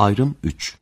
Ayrım 3.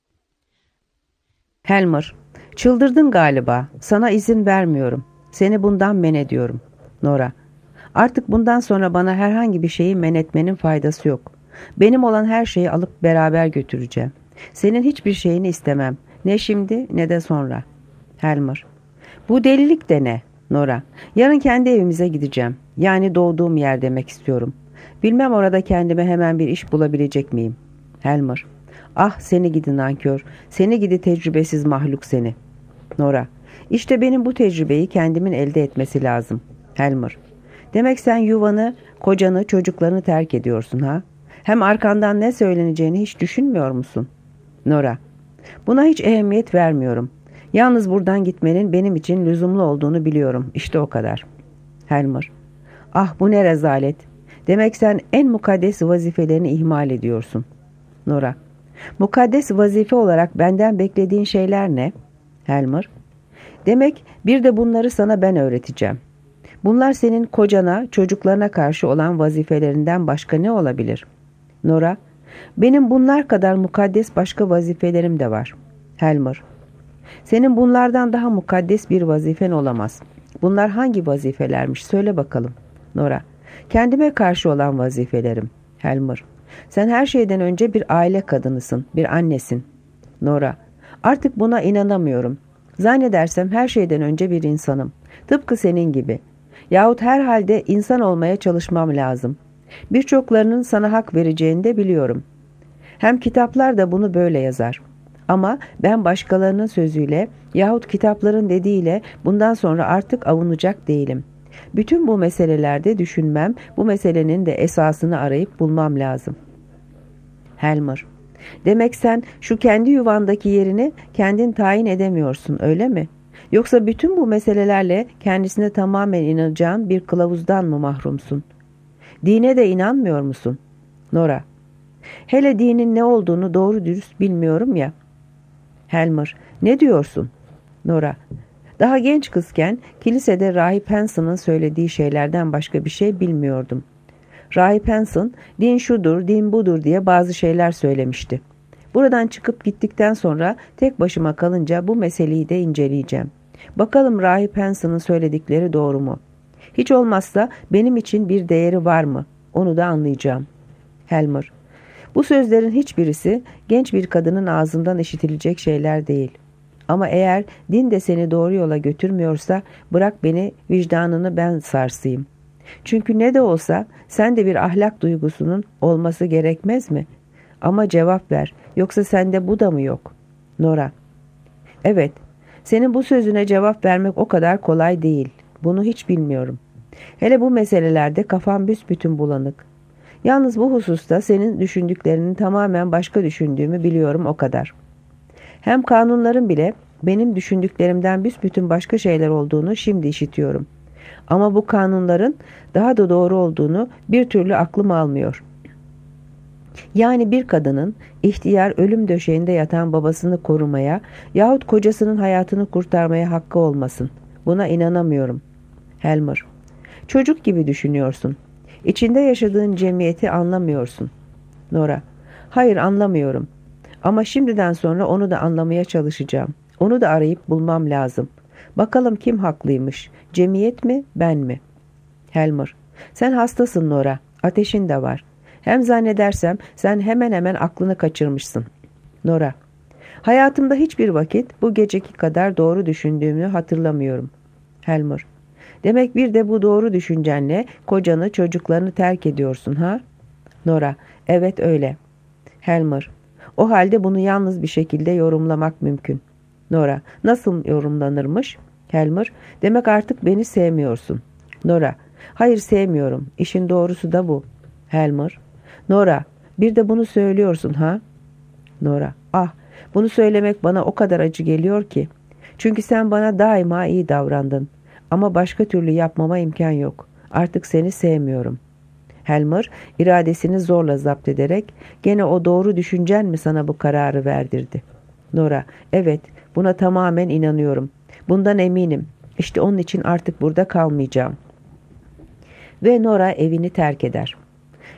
Helmer, çıldırdın galiba. Sana izin vermiyorum. Seni bundan men ediyorum. Nora, artık bundan sonra bana herhangi bir şeyi men etmenin faydası yok. Benim olan her şeyi alıp beraber götüreceğim. Senin hiçbir şeyini istemem. Ne şimdi ne de sonra. Helmer, bu delilik de ne? Nora, yarın kendi evimize gideceğim. Yani doğduğum yer demek istiyorum. Bilmem orada kendime hemen bir iş bulabilecek miyim? Helmer, ah seni gidi nankör, seni gidi tecrübesiz mahluk seni. Nora, işte benim bu tecrübeyi kendimin elde etmesi lazım. Helmer, demek sen yuvanı, kocanı, çocuklarını terk ediyorsun ha? Hem arkandan ne söyleneceğini hiç düşünmüyor musun? Nora, buna hiç ehemmiyet vermiyorum. Yalnız buradan gitmenin benim için lüzumlu olduğunu biliyorum. İşte o kadar. Helmer, ah bu ne rezalet. Demek sen en mukaddes vazifelerini ihmal ediyorsun. Nora, mukaddes vazife olarak benden beklediğin şeyler ne? Helmer, demek bir de bunları sana ben öğreteceğim. Bunlar senin kocana, çocuklarına karşı olan vazifelerinden başka ne olabilir? Nora, benim bunlar kadar mukaddes başka vazifelerim de var. Helmer, senin bunlardan daha mukaddes bir vazifen olamaz. Bunlar hangi vazifelermiş söyle bakalım. Nora, kendime karşı olan vazifelerim. Helmer, sen her şeyden önce bir aile kadınısın, bir annesin. Nora, artık buna inanamıyorum. Zannedersem her şeyden önce bir insanım. Tıpkı senin gibi. Yahut herhalde insan olmaya çalışmam lazım. Birçoklarının sana hak vereceğini de biliyorum. Hem kitaplar da bunu böyle yazar. Ama ben başkalarının sözüyle yahut kitapların dediğiyle bundan sonra artık avunacak değilim. Bütün bu meselelerde düşünmem, bu meselenin de esasını arayıp bulmam lazım. Helmer, demek sen şu kendi yuvandaki yerini kendin tayin edemiyorsun, öyle mi? Yoksa bütün bu meselelerle kendisine tamamen inanacağın bir kılavuzdan mı mahrumsun? Dine de inanmıyor musun? Nora, hele dinin ne olduğunu doğru dürüst bilmiyorum ya. Helmer, ne diyorsun? Nora, daha genç kızken kilisede Rahip Hanson'ın söylediği şeylerden başka bir şey bilmiyordum. Rahip Hanson, din şudur, din budur diye bazı şeyler söylemişti. Buradan çıkıp gittikten sonra tek başıma kalınca bu meseleyi de inceleyeceğim. Bakalım Rahip Hanson'ın söyledikleri doğru mu? Hiç olmazsa benim için bir değeri var mı? Onu da anlayacağım. Helmer, bu sözlerin hiçbirisi genç bir kadının ağzından işitilecek şeyler değil. Ama eğer din de seni doğru yola götürmüyorsa bırak beni, vicdanını ben sarsayım. Çünkü ne de olsa sen de bir ahlak duygusunun olması gerekmez mi? Ama cevap ver, yoksa sende bu da mı yok? Nora, evet, senin bu sözüne cevap vermek o kadar kolay değil. Bunu hiç bilmiyorum. Hele bu meselelerde kafam büsbütün bulanık. Yalnız bu hususta senin düşündüklerinin tamamen başka düşündüğümü biliyorum, o kadar. Hem kanunların bile benim düşündüklerimden büsbütün başka şeyler olduğunu şimdi işitiyorum. Ama bu kanunların daha da doğru olduğunu bir türlü aklım almıyor. Yani bir kadının ihtiyar ölüm döşeğinde yatan babasını korumaya yahut kocasının hayatını kurtarmaya hakkı olmasın. Buna inanamıyorum. Helmer, çocuk gibi düşünüyorsun. İçinde yaşadığın cemiyeti anlamıyorsun. Nora, hayır anlamıyorum. Ama şimdiden sonra onu da anlamaya çalışacağım. Onu da arayıp bulmam lazım. Bakalım kim haklıymış? Cemiyet mi, ben mi? Helmer, sen hastasın Nora. Ateşin de var. Hem zannedersem sen hemen hemen aklını kaçırmışsın. Nora, hayatımda hiçbir vakit bu geceki kadar doğru düşündüğümü hatırlamıyorum. Helmer, demek bir de bu doğru düşüncenle kocanı, çocuklarını terk ediyorsun ha? Nora, evet öyle. Helmer, o halde bunu yalnız bir şekilde yorumlamak mümkün. Nora, nasıl yorumlanırmış? Helmer, demek artık beni sevmiyorsun. Nora, hayır sevmiyorum. İşin doğrusu da bu. Helmer, Nora, bir de bunu söylüyorsun ha? Nora, ah, bunu söylemek bana o kadar acı geliyor ki. Çünkü sen bana daima iyi davrandın. Ama başka türlü yapmama imkan yok. Artık seni sevmiyorum. Helmer, iradesini zorla zapt ederek, gene o doğru düşüncen mi sana bu kararı verdirdi? Nora, evet, buna tamamen inanıyorum. Bundan eminim. İşte onun için artık burada kalmayacağım. Ve Nora evini terk eder.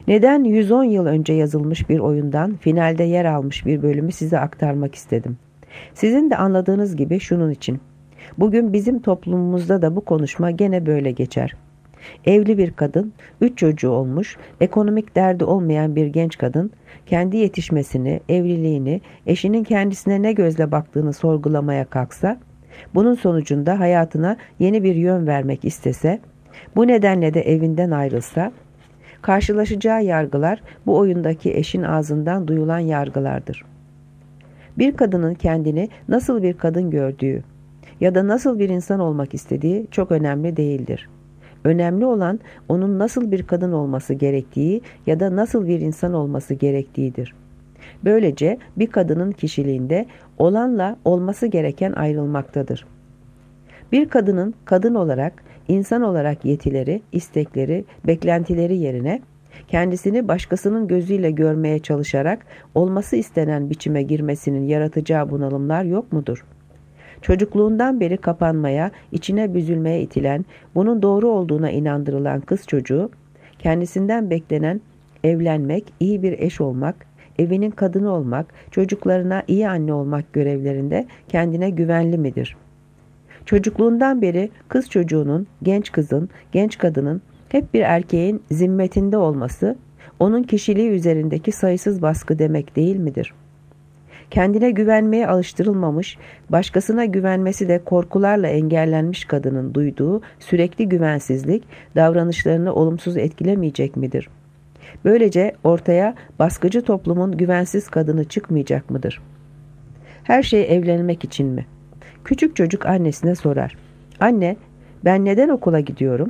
Neden 110 yıl önce yazılmış bir oyundan finalde yer almış bir bölümü size aktarmak istedim. Sizin de anladığınız gibi şunun için. Bugün bizim toplumumuzda da bu konuşma gene böyle geçer. Evli bir kadın, 3 çocuğu olmuş, ekonomik derdi olmayan bir genç kadın, kendi yetişmesini, evliliğini, eşinin kendisine ne gözle baktığını sorgulamaya kalksa, bunun sonucunda hayatına yeni bir yön vermek istese, bu nedenle de evinden ayrılsa, karşılaşacağı yargılar bu oyundaki eşin ağzından duyulan yargılardır. Bir kadının kendini nasıl bir kadın gördüğü ya da nasıl bir insan olmak istediği çok önemli değildir. Önemli olan onun nasıl bir kadın olması gerektiği ya da nasıl bir insan olması gerektiğidir. Böylece bir kadının kişiliğinde olanla olması gereken ayrılmaktadır. Bir kadının kadın olarak, insan olarak yetileri, istekleri, beklentileri yerine kendisini başkasının gözüyle görmeye çalışarak olması istenen biçime girmesinin yaratacağı bunalımlar yok mudur? Çocukluğundan beri kapanmaya, içine büzülmeye itilen, bunun doğru olduğuna inandırılan kız çocuğu, kendisinden beklenen evlenmek, iyi bir eş olmak, evinin kadını olmak, çocuklarına iyi anne olmak görevlerinde kendine güvenli midir? Çocukluğundan beri kız çocuğunun, genç kızın, genç kadının hep bir erkeğin zimmetinde olması, onun kişiliği üzerindeki sayısız baskı demek değil midir? Kendine güvenmeye alıştırılmamış, başkasına güvenmesi de korkularla engellenmiş kadının duyduğu sürekli güvensizlik davranışlarını olumsuz etkilemeyecek midir? Böylece ortaya baskıcı toplumun güvensiz kadını çıkmayacak mıdır? Her şey evlenmek için mi? Küçük çocuk annesine sorar. Anne, ben neden okula gidiyorum?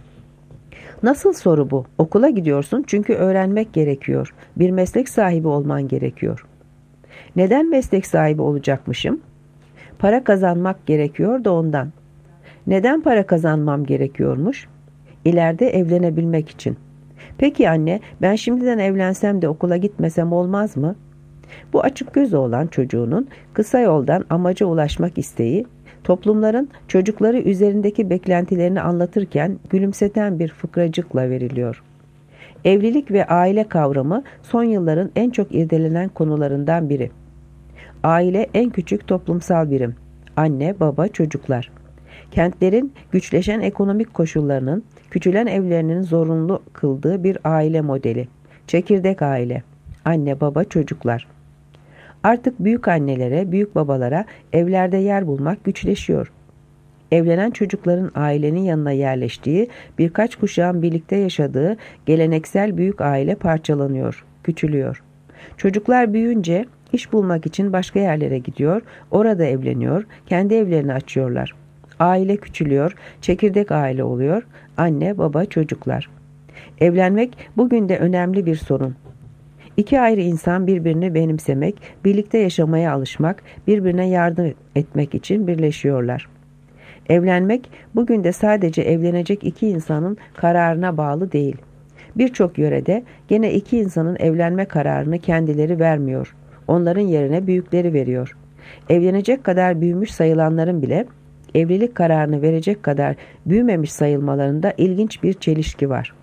Nasıl soru bu? Okula gidiyorsun çünkü öğrenmek gerekiyor. Bir meslek sahibi olman gerekiyor. Neden meslek sahibi olacakmışım? Para kazanmak gerekiyor da ondan. Neden para kazanmam gerekiyormuş? İleride evlenebilmek için. Peki anne, ben şimdiden evlensem de okula gitmesem olmaz mı? Bu açık gözü olan çocuğunun kısa yoldan amaca ulaşmak isteği, toplumların çocukları üzerindeki beklentilerini anlatırken gülümseten bir fıkracıkla veriliyor. Evlilik ve aile kavramı son yılların en çok irdelenen konularından biri. Aile en küçük toplumsal birim. Anne, baba, çocuklar. Kentlerin güçleşen ekonomik koşullarının, küçülen evlerinin zorunlu kıldığı bir aile modeli. Çekirdek aile. Anne, baba, çocuklar. Artık büyük annelere, büyük babalara evlerde yer bulmak güçleşiyor. Evlenen çocukların ailenin yanına yerleştiği, birkaç kuşağın birlikte yaşadığı geleneksel büyük aile parçalanıyor, küçülüyor. Çocuklar büyüyünce iş bulmak için başka yerlere gidiyor, orada evleniyor, kendi evlerini açıyorlar. Aile küçülüyor, çekirdek aile oluyor, anne, baba, çocuklar. Evlenmek bugün de önemli bir sorun. İki ayrı insan birbirini benimsemek, birlikte yaşamaya alışmak, birbirine yardım etmek için birleşiyorlar. Evlenmek bugün de sadece evlenecek iki insanın kararına bağlı değil. Birçok yörede gene iki insanın evlenme kararını kendileri vermiyor. Onların yerine büyükleri veriyor. Evlenecek kadar büyümüş sayılanların bile evlilik kararını verecek kadar büyümemiş sayılmalarında ilginç bir çelişki var.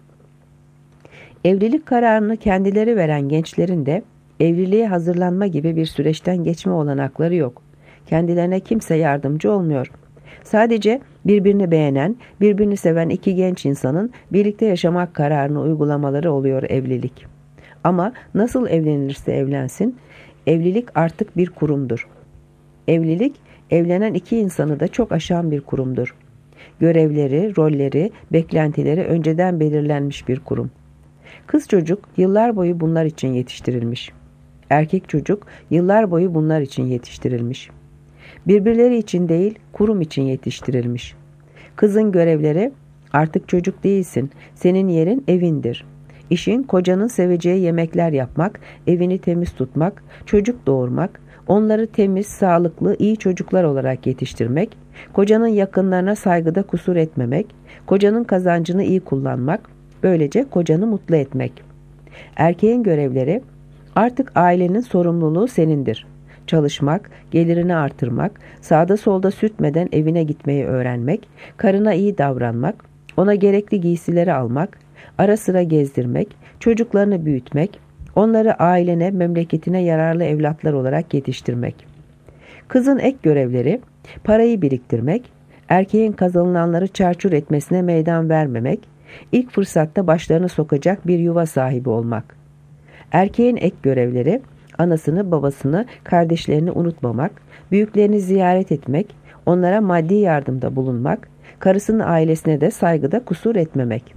Evlilik kararını kendileri veren gençlerin de evliliğe hazırlanma gibi bir süreçten geçme olanakları yok. Kendilerine kimse yardımcı olmuyor. Sadece birbirini beğenen, birbirini seven iki genç insanın birlikte yaşamak kararını uygulamaları oluyor evlilik. Ama nasıl evlenilirse evlensin, evlilik artık bir kurumdur. Evlilik, evlenen iki insanı da çok aşan bir kurumdur. Görevleri, rolleri, beklentileri önceden belirlenmiş bir kurum. Kız çocuk yıllar boyu bunlar için yetiştirilmiş. Erkek çocuk yıllar boyu bunlar için yetiştirilmiş. Birbirleri için değil, kurum için yetiştirilmiş. Kızın görevleri, artık çocuk değilsin, senin yerin evindir. İşin kocanın seveceği yemekler yapmak, evini temiz tutmak, çocuk doğurmak, onları temiz, sağlıklı, iyi çocuklar olarak yetiştirmek, kocanın yakınlarına saygıda kusur etmemek, kocanın kazancını iyi kullanmak, böylece kocanı mutlu etmek. Erkeğin görevleri, artık ailenin sorumluluğu senindir. Çalışmak, gelirini artırmak, sağda solda sürtmeden evine gitmeyi öğrenmek, karına iyi davranmak, ona gerekli giysileri almak, Ara sıra gezdirmek, çocuklarını büyütmek, onları ailene, memleketine yararlı evlatlar olarak yetiştirmek. Kızın ek görevleri, parayı biriktirmek, erkeğin kazanılanları çarçur etmesine meydan vermemek, ilk fırsatta başlarını sokacak bir yuva sahibi olmak. Erkeğin ek görevleri, anasını, babasını, kardeşlerini unutmamak, büyüklerini ziyaret etmek, onlara maddi yardımda bulunmak, karısının ailesine de saygıda kusur etmemek.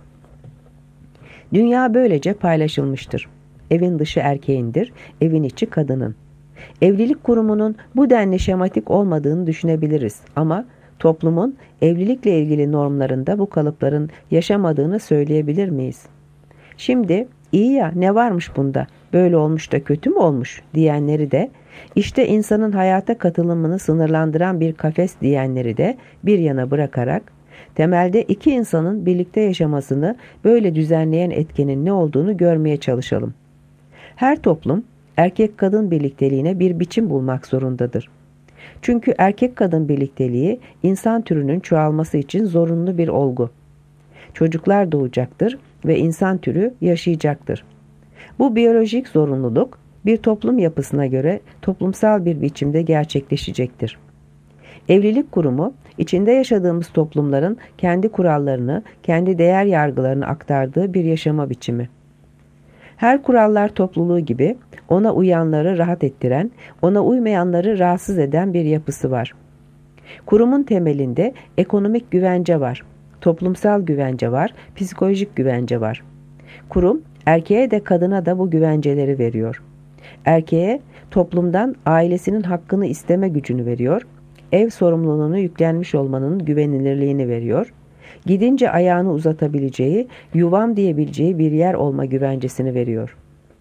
Dünya böylece paylaşılmıştır. Evin dışı erkeğindir, evin içi kadının. Evlilik kurumunun bu denli şematik olmadığını düşünebiliriz ama toplumun evlilikle ilgili normlarında bu kalıpların yaşamadığını söyleyebilir miyiz? Şimdi iyi ya, ne varmış bunda, böyle olmuş da kötü mü olmuş diyenleri de, işte insanın hayata katılımını sınırlandıran bir kafes diyenleri de bir yana bırakarak, temelde iki insanın birlikte yaşamasını böyle düzenleyen etkenin ne olduğunu görmeye çalışalım. Her toplum erkek-kadın birlikteliğine bir biçim bulmak zorundadır. Çünkü erkek-kadın birlikteliği insan türünün çoğalması için zorunlu bir olgu. Çocuklar doğacaktır ve insan türü yaşayacaktır. Bu biyolojik zorunluluk bir toplum yapısına göre toplumsal bir biçimde gerçekleşecektir. Evlilik kurumu, içinde yaşadığımız toplumların kendi kurallarını, kendi değer yargılarını aktardığı bir yaşama biçimi. Her kurallar topluluğu gibi ona uyanları rahat ettiren, ona uymayanları rahatsız eden bir yapısı var. Kurumun temelinde ekonomik güvence var, toplumsal güvence var, psikolojik güvence var. Kurum, erkeğe de kadına da bu güvenceleri veriyor. Erkeğe toplumdan ailesinin hakkını isteme gücünü veriyor, ev sorumluluğunu yüklenmiş olmanın güvenilirliğini veriyor, gidince ayağını uzatabileceği, yuvam diyebileceği bir yer olma güvencesini veriyor.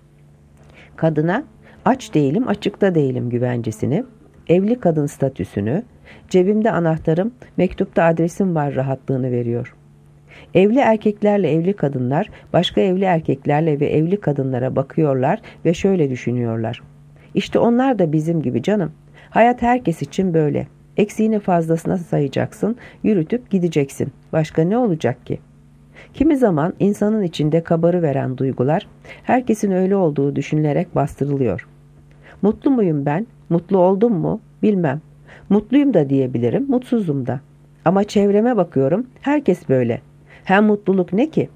Kadına aç değilim, açıkta değilim güvencesini, evli kadın statüsünü, cebimde anahtarım, mektupta adresim var rahatlığını veriyor. Evli erkeklerle evli kadınlar başka evli erkeklerle ve evli kadınlara bakıyorlar ve şöyle düşünüyorlar. İşte onlar da bizim gibi canım. Hayat herkes için böyle. Eksiğini fazlasına sayacaksın, yürütüp gideceksin. Başka ne olacak ki? Kimi zaman insanın içinde kabarıveren duygular herkesin öyle olduğu düşünülerek bastırılıyor. Mutlu muyum ben? Mutlu oldum mu? Bilmem. Mutluyum da diyebilirim, mutsuzum da. Ama çevreme bakıyorum, herkes böyle. Hem mutluluk ne ki?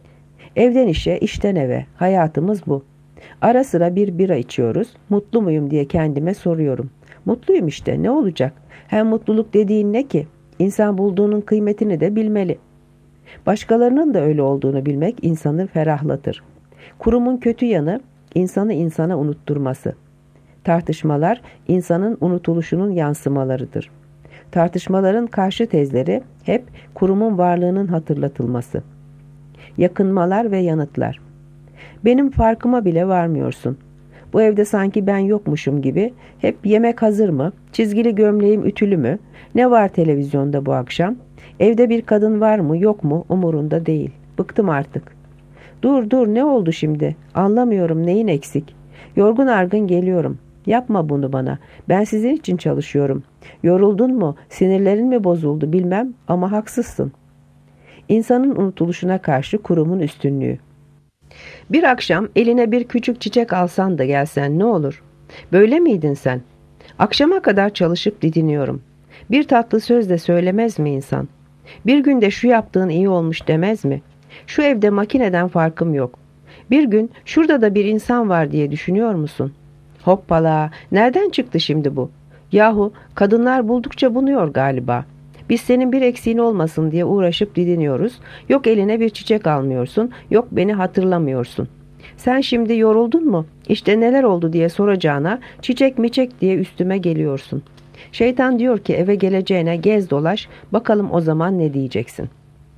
Evden işe, işten eve. Hayatımız bu. Ara sıra bir bira içiyoruz. Mutlu muyum diye kendime soruyorum. Mutluyum işte, ne olacak? Hem mutluluk dediğin ne ki? İnsan bulduğunun kıymetini de bilmeli. Başkalarının da öyle olduğunu bilmek insanı ferahlatır. Kurumun kötü yanı insanı insana unutturması. Tartışmalar insanın unutuluşunun yansımalarıdır. Tartışmaların karşı tezleri hep kurumun varlığının hatırlatılması. Yakınmalar ve yanıtlar. Benim farkıma bile varmıyorsun. Bu evde sanki ben yokmuşum gibi hep yemek hazır mı, çizgili gömleğim ütülü mü, ne var televizyonda bu akşam, evde bir kadın var mı yok mu umurunda değil. Bıktım artık. Dur ne oldu şimdi, anlamıyorum neyin eksik. Yorgun argın geliyorum. Yapma bunu bana. Ben sizin için çalışıyorum. Yoruldun mu, sinirlerin mi bozuldu bilmem ama haksızsın. İnsanın unutuluşuna karşı kurumun üstünlüğü. Bir akşam eline bir küçük çiçek alsan da gelsen ne olur? Böyle miydin sen? Akşama kadar çalışıp didiniyorum. Bir tatlı söz de söylemez mi insan? Bir günde şu yaptığın iyi olmuş demez mi? Şu evde makineden farkım yok. Bir gün şurada da bir insan var diye düşünüyor musun? Hoppala, nereden çıktı şimdi bu? Yahu kadınlar buldukça bunuyor galiba. Biz senin bir eksiğin olmasın diye uğraşıp didiniyoruz. Yok eline bir çiçek almıyorsun, yok beni hatırlamıyorsun. Sen şimdi yoruldun mu? İşte neler oldu diye soracağına çiçek miçek diye üstüme geliyorsun. Şeytan diyor ki eve geleceğine gez dolaş, bakalım o zaman ne diyeceksin.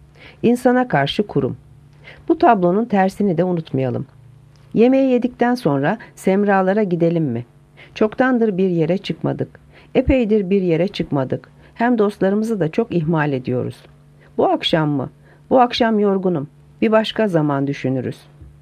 İnsana karşı kurum. Bu tablonun tersini de unutmayalım. Yemeği yedikten sonra semralara gidelim mi? Çoktandır bir yere çıkmadık. Epeydir bir yere çıkmadık. Hem dostlarımızı da çok ihmal ediyoruz. Bu akşam mı? Bu akşam yorgunum. Bir başka zaman düşünürüz.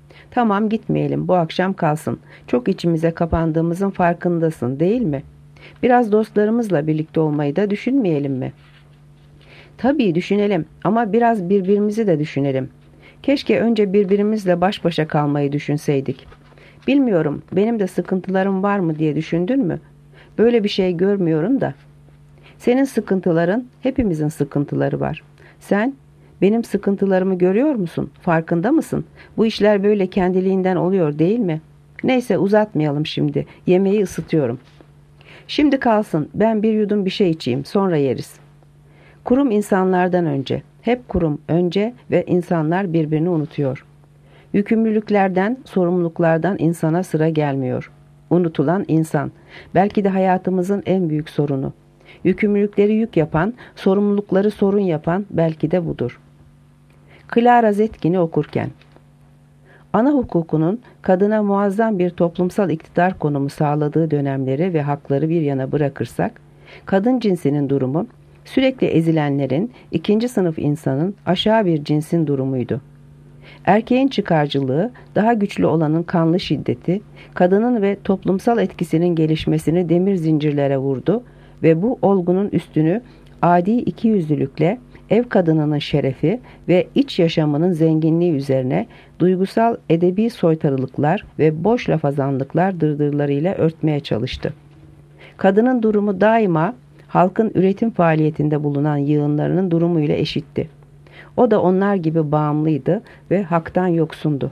Tamam gitmeyelim, bu akşam kalsın. Çok içimize kapandığımızın farkındasın değil mi? Biraz dostlarımızla birlikte olmayı da düşünmeyelim mi? Tabii düşünelim ama biraz birbirimizi de düşünelim. Keşke önce birbirimizle baş başa kalmayı düşünseydik. Bilmiyorum, benim de sıkıntılarım var mı diye düşündün mü? Böyle bir şey görmüyorum da. Senin sıkıntıların, hepimizin sıkıntıları var. Sen benim sıkıntılarımı görüyor musun? Farkında mısın? Bu işler böyle kendiliğinden oluyor değil mi? Neyse, uzatmayalım şimdi. Yemeği ısıtıyorum. Şimdi kalsın, ben bir yudum bir şey içeyim, sonra yeriz. Kurum insanlardan önce, hep kurum önce ve insanlar birbirini unutuyor. Yükümlülüklerden, sorumluluklardan insana sıra gelmiyor. Unutulan insan, belki de hayatımızın en büyük sorunu. Yükümlülükleri yük yapan, sorumlulukları sorun yapan belki de budur. Clara Zetkin'i okurken, ana hukukunun kadına muazzam bir toplumsal iktidar konumu sağladığı dönemleri ve hakları bir yana bırakırsak, kadın cinsinin durumu, sürekli ezilenlerin, ikinci sınıf insanın aşağı bir cinsin durumuydu. Erkeğin çıkarcılığı, daha güçlü olanın kanlı şiddeti, kadının ve toplumsal etkisinin gelişmesini demir zincirlere vurdu ve bu olgunun üstünü adi ikiyüzlülükle ev kadınının şerefi ve iç yaşamının zenginliği üzerine duygusal edebi soytarılıklar ve boş lafazanlıklar dırdırlarıyla örtmeye çalıştı. Kadının durumu daima halkın üretim faaliyetinde bulunan yığınlarının durumuyla eşitti. O da onlar gibi bağımlıydı ve haktan yoksundu.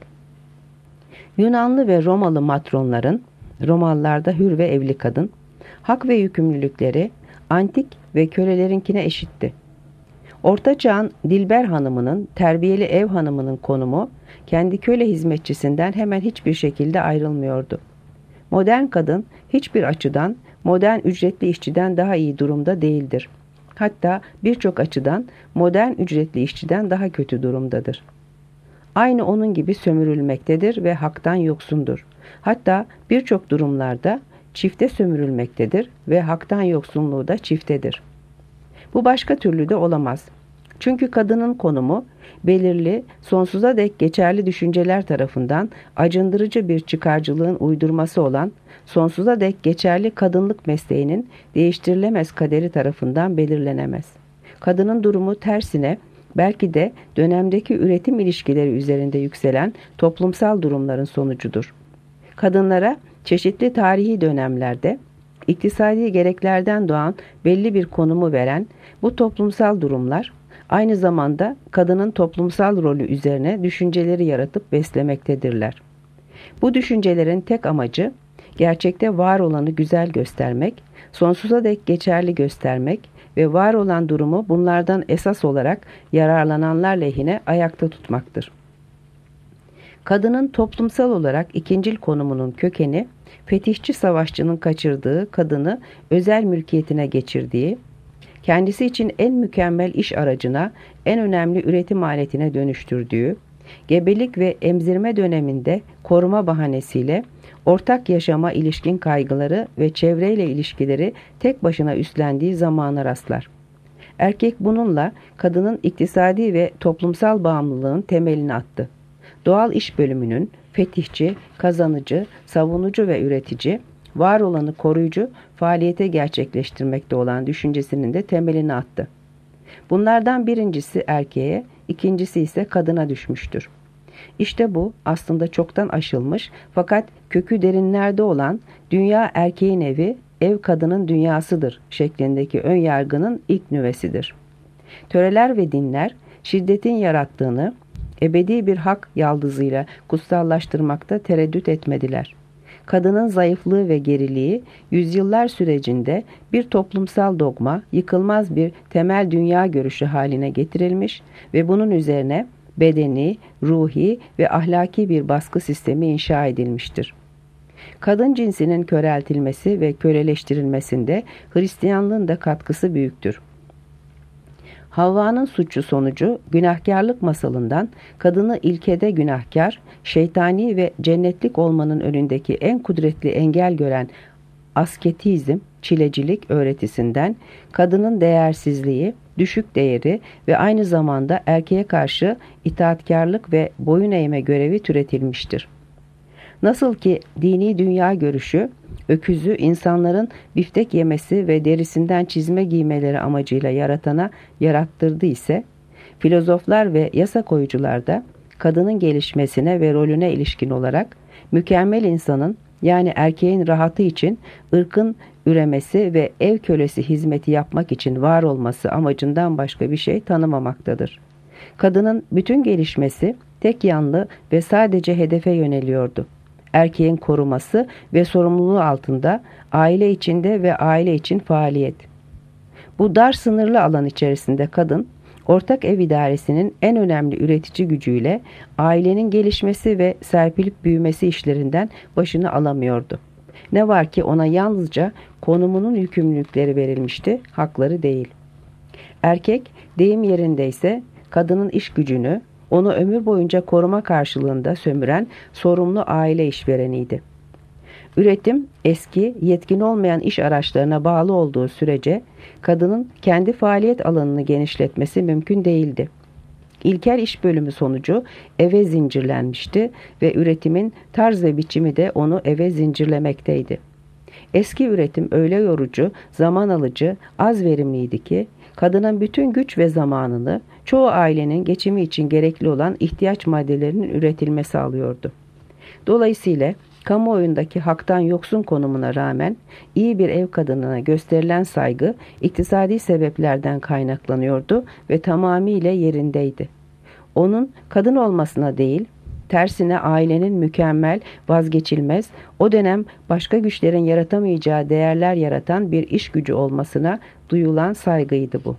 Yunanlı ve Romalı matronların, Romalılarda hür ve evli kadın, hak ve yükümlülükleri antik ve kölelerinkine eşitti. Orta Çağ'ın Dilber hanımının, terbiyeli ev hanımının konumu, kendi köle hizmetçisinden hemen hiçbir şekilde ayrılmıyordu. Modern kadın hiçbir açıdan modern ücretli işçiden daha iyi durumda değildir. Hatta birçok açıdan modern ücretli işçiden daha kötü durumdadır. Aynı onun gibi sömürülmektedir ve haktan yoksundur. Hatta birçok durumlarda çifte sömürülmektedir ve haktan yoksunluğu da çiftedir. Bu başka türlü de olamaz. Çünkü kadının konumu belirli, sonsuza dek geçerli düşünceler tarafından acındırıcı bir çıkarcılığın uydurması olan, sonsuza dek geçerli kadınlık mesleğinin değiştirilemez kaderi tarafından belirlenemez. Kadının durumu tersine, belki de dönemdeki üretim ilişkileri üzerinde yükselen toplumsal durumların sonucudur. Kadınlara çeşitli tarihi dönemlerde iktisadi gereklerden doğan belli bir konumu veren bu toplumsal durumlar, aynı zamanda kadının toplumsal rolü üzerine düşünceleri yaratıp beslemektedirler. Bu düşüncelerin tek amacı, gerçekte var olanı güzel göstermek, sonsuza dek geçerli göstermek ve var olan durumu bunlardan esas olarak yararlananlar lehine ayakta tutmaktır. Kadının toplumsal olarak ikincil konumunun kökeni, fetihçi savaşçının kaçırdığı kadını özel mülkiyetine geçirdiği, kendisi için en mükemmel iş aracına, en önemli üretim aletine dönüştürdüğü, gebelik ve emzirme döneminde koruma bahanesiyle ortak yaşama ilişkin kaygıları ve çevreyle ilişkileri tek başına üstlendiği zamana rastlar. Erkek bununla kadının iktisadi ve toplumsal bağımlılığın temelini attı. Doğal iş bölümünün fetihçi, kazanıcı, savunucu ve üretici, var olanı koruyucu faaliyete gerçekleştirmekte olan düşüncesinin de temelini attı. Bunlardan birincisi erkeğe, ikincisi ise kadına düşmüştür. İşte bu aslında çoktan aşılmış fakat kökü derinlerde olan dünya erkeğin evi, ev kadının dünyasıdır şeklindeki ön yargının ilk nüvesidir. Töreler ve dinler şiddetin yarattığını ebedi bir hak yaldızıyla kutsallaştırmakta tereddüt etmediler. Kadının zayıflığı ve geriliği yüzyıllar sürecinde bir toplumsal dogma, yıkılmaz bir temel dünya görüşü haline getirilmiş ve bunun üzerine bedeni, ruhi ve ahlaki bir baskı sistemi inşa edilmiştir. Kadın cinsinin köreltilmesi ve köleleştirilmesinde Hristiyanlığın da katkısı büyüktür. Havva'nın suçu sonucu günahkarlık masalından kadını ilkede günahkar, şeytani ve cennetlik olmanın önündeki en kudretli engel gören asketizm, çilecilik öğretisinden kadının değersizliği, düşük değeri ve aynı zamanda erkeğe karşı itaatkarlık ve boyun eğme görevi türetilmiştir. Nasıl ki dini dünya görüşü, öküzü insanların biftek yemesi ve derisinden çizme giymeleri amacıyla yaratana yarattırdı ise, filozoflar ve yasa koyucular da kadının gelişmesine ve rolüne ilişkin olarak mükemmel insanın yani erkeğin rahatı için ırkın üremesi ve ev kölesi hizmeti yapmak için var olması amacından başka bir şey tanımamaktadır. Kadının bütün gelişmesi tek yanlı ve sadece hedefe yöneliyordu. Erkeğin koruması ve sorumluluğu altında aile içinde ve aile için faaliyet. Bu dar sınırlı alan içerisinde kadın, ortak ev idaresinin en önemli üretici gücüyle ailenin gelişmesi ve serpilip büyümesi işlerinden başını alamıyordu. Ne var ki ona yalnızca konumunun yükümlülükleri verilmişti, hakları değil. Erkek, deyim yerindeyse kadının iş gücünü, onu ömür boyunca koruma karşılığında sömüren sorumlu aile işvereniydi. Üretim, eski, yetkin olmayan iş araçlarına bağlı olduğu sürece kadının kendi faaliyet alanını genişletmesi mümkün değildi. İlkel iş bölümü sonucu eve zincirlenmişti ve üretimin tarz ve biçimi de onu eve zincirlemekteydi. Eski üretim öyle yorucu, zaman alıcı, az verimliydi ki kadının bütün güç ve zamanını çoğu ailenin geçimi için gerekli olan ihtiyaç maddelerinin üretilmesi alıyordu. Dolayısıyla kamuoyundaki haktan yoksun konumuna rağmen iyi bir ev kadınına gösterilen saygı iktisadi sebeplerden kaynaklanıyordu ve tamamıyla yerindeydi. Onun kadın olmasına değil, tersine ailenin mükemmel, vazgeçilmez, o dönem başka güçlerin yaratamayacağı değerler yaratan bir iş gücü olmasına duyulan saygıydı bu.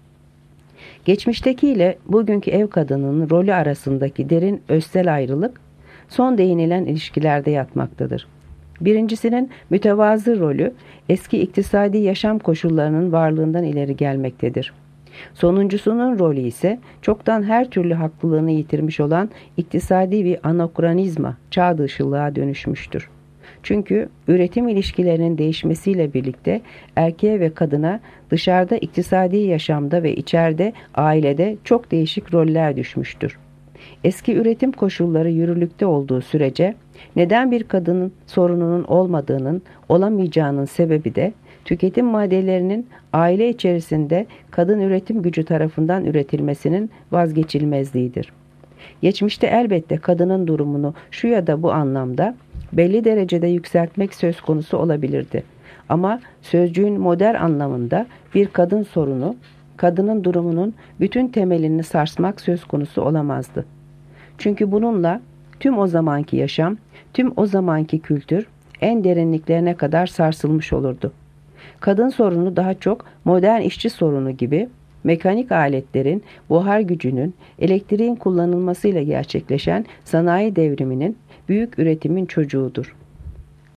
Geçmiştekiyle bugünkü ev kadınının rolü arasındaki derin özsel ayrılık, son değinilen ilişkilerde yatmaktadır. Birincisinin mütevazı rolü eski iktisadi yaşam koşullarının varlığından ileri gelmektedir. Sonuncusunun rolü ise çoktan her türlü haklılığını yitirmiş olan iktisadi bir anakronizma, çağ dışılığa dönüşmüştür. Çünkü üretim ilişkilerinin değişmesiyle birlikte erkeğe ve kadına dışarıda iktisadi yaşamda ve içeride ailede çok değişik roller düşmüştür. Eski üretim koşulları yürürlükte olduğu sürece neden bir kadının sorununun olmadığının, olamayacağının sebebi de tüketim maddelerinin aile içerisinde kadın üretim gücü tarafından üretilmesinin vazgeçilmezliğidir. Geçmişte elbette kadının durumunu şu ya da bu anlamda belli derecede yükseltmek söz konusu olabilirdi. Ama sözcüğün modern anlamında bir kadın sorunu, kadının durumunun bütün temelini sarsmak söz konusu olamazdı. Çünkü bununla tüm o zamanki yaşam, tüm o zamanki kültür en derinliklerine kadar sarsılmış olurdu. Kadın sorunu daha çok modern işçi sorunu gibi mekanik aletlerin, buhar gücünün, elektriğin kullanılmasıyla gerçekleşen sanayi devriminin, büyük üretimin çocuğudur.